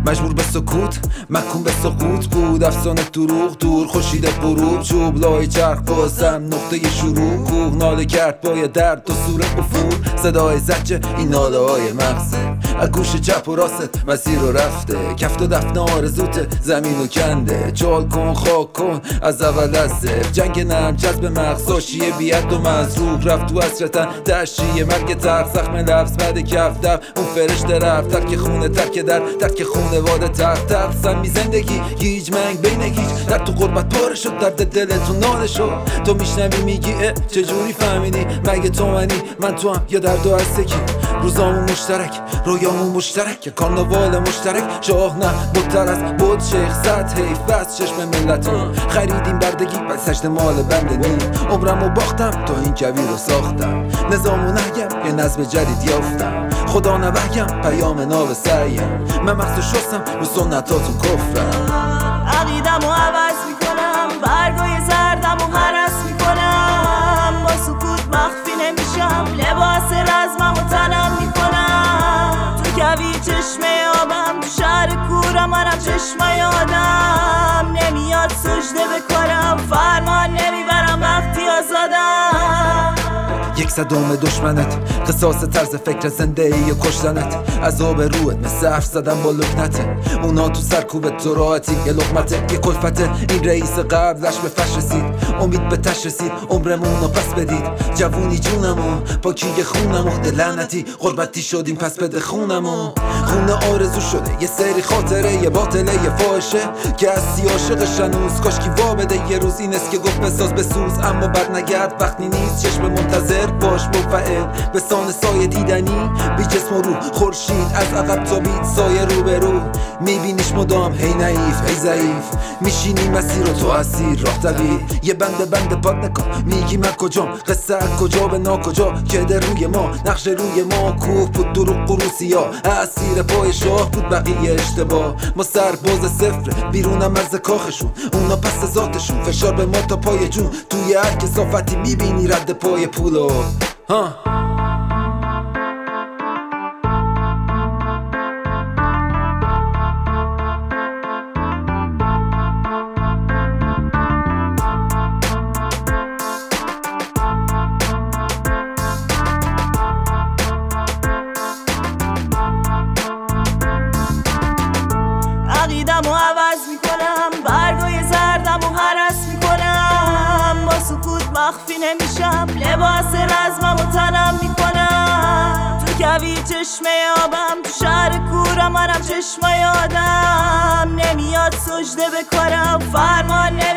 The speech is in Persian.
مجبور به سکوت محکوم به سقوط بود. افسانه دروغ دور خورشید غروب، چوب لای چرخ بازم نقطه شروع. کوه ناله کرد با درد و سور افور، صدای زجه این ناله های مغزه. از گوش چپ و راست مسیر رو رفته، کفت و دفن آرزوت زمین و کنده. چال کن خاک کن از اول از صفر، جنگ نرم جذب مغزاشیه بیاد و مزروب. رفت تو عصرتن تشریه مرگ ترخ، زخم لفظ بعد کف دف اون فرشته رفت. ترک خونه ترک در ترک خونواده تخت سمی زندگی گیج منگ بین گیج. در تو قربت پاره شد درد دلتون ناله شد. تو میشنوی میگی چجوری فهمیدی مگه تو منی من تو هم یا درد و هستکی. روزامون مشترک رویامون مشترک، کارناوال مشترک شاه نه بودتر از بود. شیخ زد حیف بس چشم ملتون، خریدیم بردگی بس سجد مال بنده نیم. عمرمو باختم تا این کویر رو ساختم، نظامو نگم یه نظم جدید یافتم. خدا نبگم پیام ناب سعیم، من مغزو شستم رو سنتاتون کفرم. عقیدم و عوض میکنم، برگای زردم و هرس میکنم. با سکوت مخفی نمیشم، لباس رزمم و تنم میکنم. تو کوی چشمه آبم، تو شهر کورم منم چشمه آدم. نمیاد سجده بکنم، فرمان نمیبرم وقتی آزادم. 1/100 دشمنت، قصاص طرز فکر زنده ای و کشتنت. عذاب روحت مثل حرف زدن با لکنته، اونا تو سرکوبت تو راحتی یه لقمته یه کلفته. این رئیس قبلش به فش رسید، امید به تش رسید، عمرمون رو پس بدید. جوونی جونمون پاکی خونمون، لعنتی غربتی شدیم پس بده خونمون. خونه آرزو شده یه سری خاطره، یه باطله یه فاحشه که هستی عاشقش هنوز. کاشکی وا بده یه روز این است که گفت بساز بسوز، اما بر نگرد وقتی نیست. چشم منتظر باش منفعل به سان سایه دیدنی، بی جسم و روح. خورشید از عقب تابید سایه رو به رو، میبینیش مدام هی نحیف هی ضعیف. میشینی مسیر و تو اسیر راه دوید، یه بند پاد نکن میگی من کجام. قصه کجا به ناکجا کده روی ما، نقش روی ما کوه بود دروغ قروسیا. اسیر پای شاه بود بقیه اشتباه، ما سرباز صفر بیرونم از کاخشون. اونا پس ذاتشون فشار به ما تا پای جون. توی هر کثافتی میبینی رد پای پولو ها. عقیدم و عوض میکنم، برگای زردم و هرس میکنم. با سکوت مخفی نمیشم، لباس رزمم و تنم میکنم. تو کوی چشمه آبم، تو شهر کورم منم چشمه آدم. نمیاد سجده بکنم، فرمان